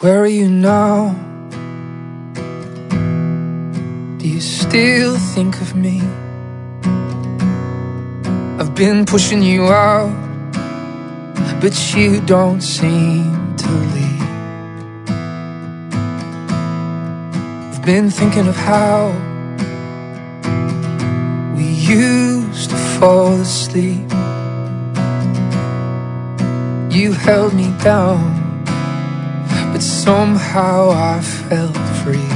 Where are you now? Do you still think of me? I've been pushing you out, but you don't seem to leave. I've been thinking of how we used to fall asleep. You held me down, but somehow I felt free.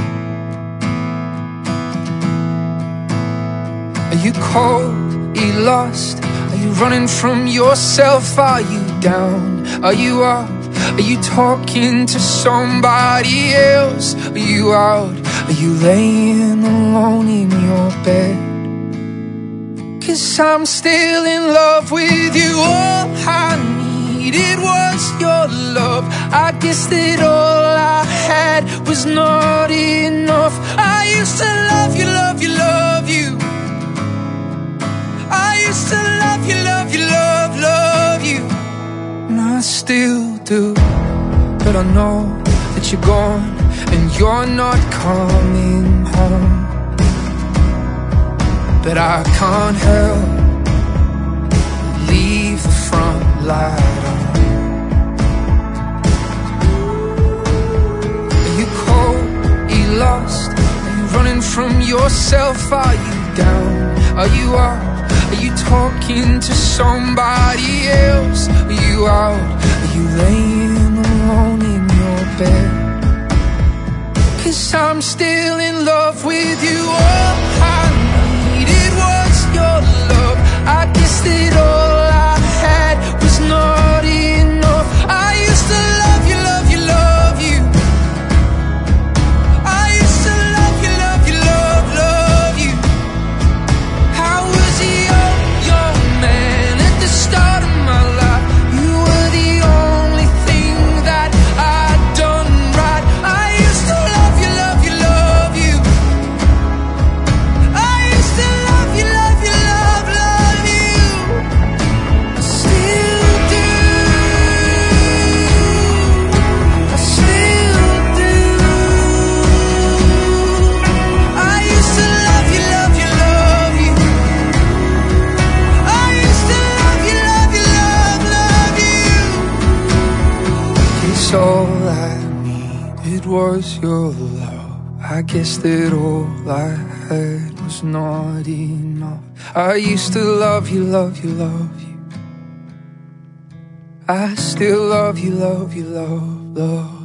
Are you cold? Are you lost? Are you running from yourself? Are you down? Are you up? Are you talking to somebody else? Are you out? Are you laying alone in your bed? 'Cause I'm still in love with you. All I needed was your love. I guess that all I had was not enough. I used to love you, love you, love you. I used to love you, love you, love you. And I still do. But I know that you're gone and you're not coming home. But I can't help but leave the front light on. Are you cold? Are you lost? Are you running from yourself? Are you down? Are you up? Are you talking to somebody else? Are you out? Are you laying alone in your bed? 'Cause I'm still in love with you. All I needed was your love. I guess that all I had was not enough. I used to love you, love you, love you. I used to love you, love you, love you. How was your man at the start of my life? You were the only thing that I'd done right. I used to love you, love you, love you. I used to love you, love you, love you. I still do. I still do. I used to love you, love you, love you. I used to love you, love you, love you. 'Cause all I needed was your love. I guess that all I had was not enough. I used to love you, love you, love you. I still love you, love you, love